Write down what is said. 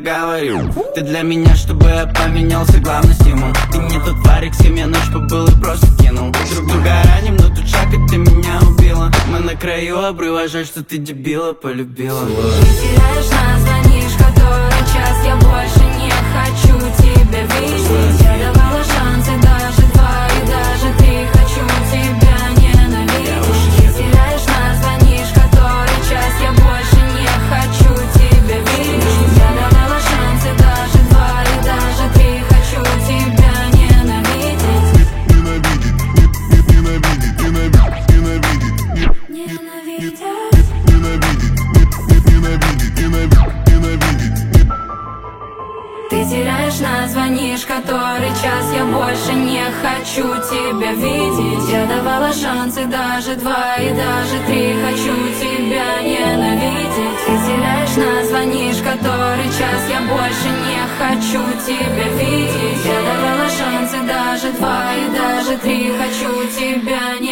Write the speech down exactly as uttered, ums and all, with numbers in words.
говорю. Ты для меня, чтобы я поменялся, главный стимул. Ты не тот парик, с кем я ночь побыл и просто кинул. Друг друга раним, но тут шаг, и ты меня убила. Мы на краю обрыва, жаль, что ты дебила полюбила. Ты теряешь нас, звонишь который час. Я больше не хочу тебя видеть. Я давала шансы, даже два и даже три. Хочу тебя ненавидеть. Ты теряешь нас, звонишь который час. Я больше не хочу тебя видеть. Я давала шансы, даже два и даже три. Хочу тебя ненавидеть. Ненавидеть, ненавидеть, ненавидеть, ненавидеть, Ненавидеть. ненавидеть, ненавидеть, ненавидеть, ненавидеть. Ты теряешь нас, звонишь который час. Я больше не хочу тебя видеть. Я давала шансы, даже два и даже три. Хочу тебя ненавидеть. Ты теряешь нас, звонишь который час. Я больше не хочу тебя видеть. Я давала шансы, даже два и даже три. Хочу тебя ненавидеть.